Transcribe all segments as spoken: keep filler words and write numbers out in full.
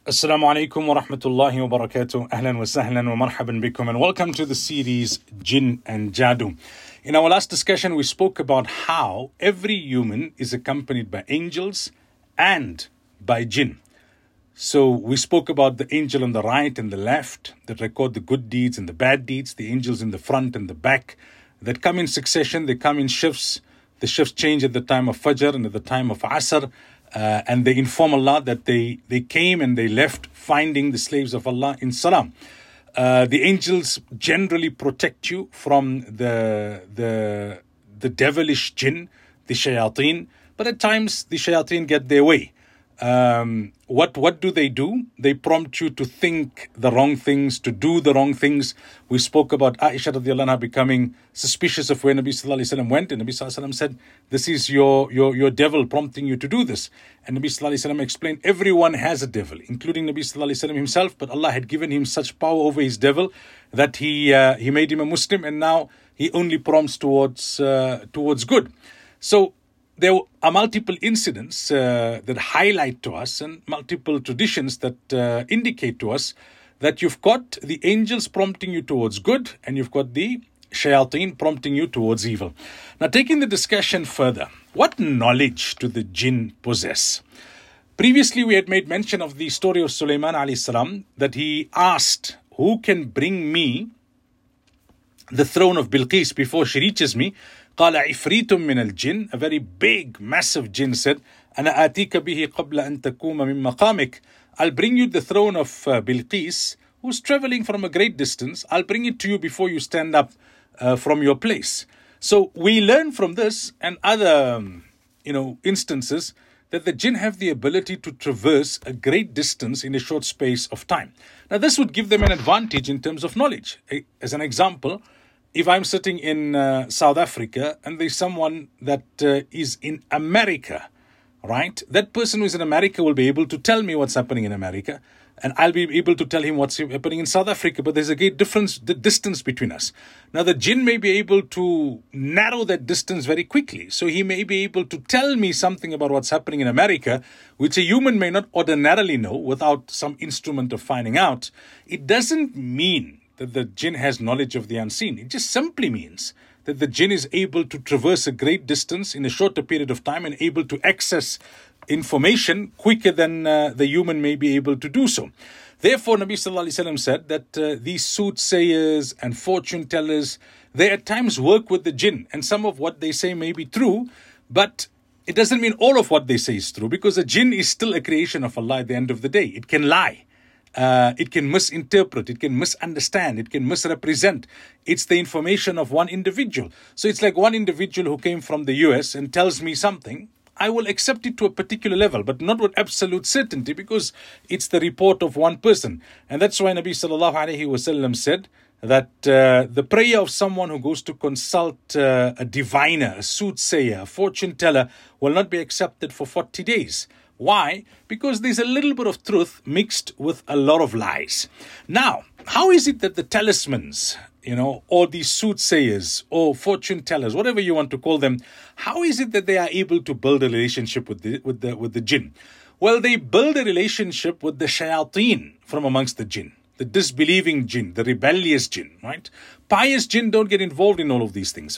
Assalamu alaikum wa rahmatullahi wa barakatuh. Ahlan wa sahlan wa marhaban bikum, and welcome to the series Jinn and Jadoo. In our last discussion, we spoke about how every human is accompanied by angels and by jinn. So we spoke about the angel on the right and the left that record the good deeds and the bad deeds, the angels in the front and the back that come in succession, they come in shifts. The shifts change at the time of Fajr and at the time of Asr. Uh, and they inform Allah that they, they came and they left finding the slaves of Allah in salam. Uh, the angels generally protect you from the, the, the devilish jinn, the shayateen. But at times the shayateen get their way. Um, what what do they do? They prompt you to think the wrong things, to do the wrong things. We spoke about Aisha radiallahu anha becoming suspicious of where Nabi sallallahu alaihi wasallam went, and Nabi sallallahu alaihi wasallam said, "This is your your your devil prompting you to do this." And Nabi sallallahu alaihi wasallam explained, everyone has a devil, including Nabi sallallahu alaihi wasallam himself. But Allah had given him such power over his devil that he uh, he made him a Muslim, and now he only prompts towards uh, towards good. So there are multiple incidents uh, that highlight to us and multiple traditions that uh, indicate to us that you've got the angels prompting you towards good and you've got the shayateen prompting you towards evil. Now, taking the discussion further, what knowledge do the jinn possess? Previously, we had made mention of the story of Sulaiman alayhi salam, that he asked, who can bring me the throne of Bilqis before she reaches me? قال عفريت من الجن, a very big, massive jinn said, أنا آتيك به قبل أن تقوم من مقامك. I'll bring you the throne of uh, Bilqis, who's traveling from a great distance. I'll bring it to you before you stand up uh, from your place. So we learn from this and other, um, you know, instances that the jinn have the ability to traverse a great distance in a short space of time. Now, this would give them an advantage in terms of knowledge. As an example, if I'm sitting in uh, South Africa and there's someone that uh, is in America, right? That person who is in America will be able to tell me what's happening in America, and I'll be able to tell him what's happening in South Africa. But there's a great difference, the distance between us. Now, the jinn may be able to narrow that distance very quickly. So he may be able to tell me something about what's happening in America, which a human may not ordinarily know without some instrument of finding out. It doesn't mean that the jinn has knowledge of the unseen. It just simply means that the jinn is able to traverse a great distance in a shorter period of time and able to access information quicker than uh, the human may be able to do so. Therefore, Nabi sallallahu alaihi wasallam said that uh, these soothsayers and fortune tellers, they at times work with the jinn, and some of what they say may be true, but it doesn't mean all of what they say is true, because the jinn is still a creation of Allah at the end of the day. It can lie. Uh, it can misinterpret, it can misunderstand, it can misrepresent. It's the information of one individual. So it's like one individual who came from the U S and tells me something. I will accept it to a particular level, but not with absolute certainty, because it's the report of one person. And that's why Nabi sallallahu alaihi wasallam said that uh, the prayer of someone who goes to consult uh, a diviner, a soothsayer, a fortune teller will not be accepted for forty days. Why? Because there's a little bit of truth mixed with a lot of lies. Now, how is it that the talismans, you know, or these soothsayers or fortune tellers, whatever you want to call them, how is it that they are able to build a relationship with the with the with the jinn? Well, they build a relationship with the shayateen from amongst the jinn, the disbelieving jinn, the rebellious jinn, right? Pious jinn don't get involved in all of these things.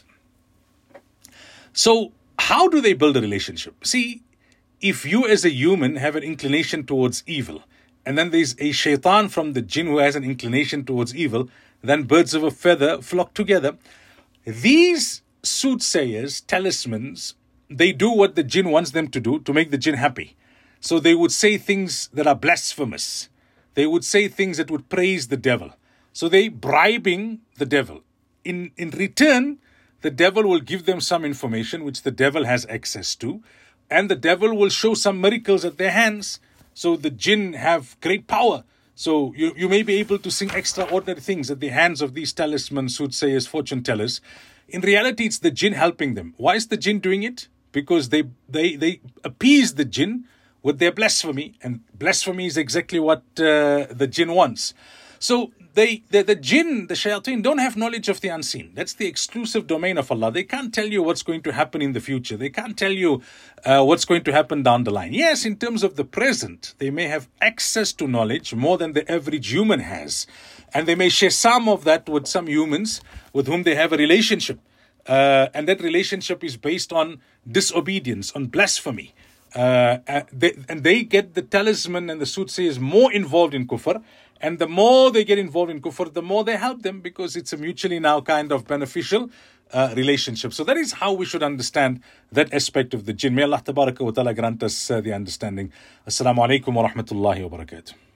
So, how do they build a relationship? See, if you as a human have an inclination towards evil, and then there's a shaitan from the jinn who has an inclination towards evil, then birds of a feather flock together. These soothsayers, talismans, they do what the jinn wants them to do to make the jinn happy. So they would say things that are blasphemous. They would say things that would praise the devil. So they bribing the devil. In, in return, the devil will give them some information which the devil has access to. And the devil will show some miracles at their hands. So the jinn have great power. So you, you may be able to sing extraordinary things at the hands of these talisman, soothsayers, fortune tellers. In reality, it's the jinn helping them. Why is the jinn doing it? Because they, they, they appease the jinn with their blasphemy. And blasphemy is exactly what uh, the jinn wants. So they, the, the jinn, the shayateen, don't have knowledge of the unseen. That's the exclusive domain of Allah. They can't tell you what's going to happen in the future. They can't tell you uh, what's going to happen down the line. Yes, in terms of the present, they may have access to knowledge more than the average human has. And they may share some of that with some humans with whom they have a relationship. Uh, and that relationship is based on disobedience, on blasphemy. Uh, uh, they, and they get the talisman and the soothsayers more involved in kufr. And the more they get involved in kufr, the more they help them, because it's a mutually now kind of beneficial uh, relationship. So that is how we should understand that aspect of the jinn. May Allah tabaraka wa ta'ala grant us uh, the understanding. Assalamu alaikum wa rahmatullahi wa barakatuh.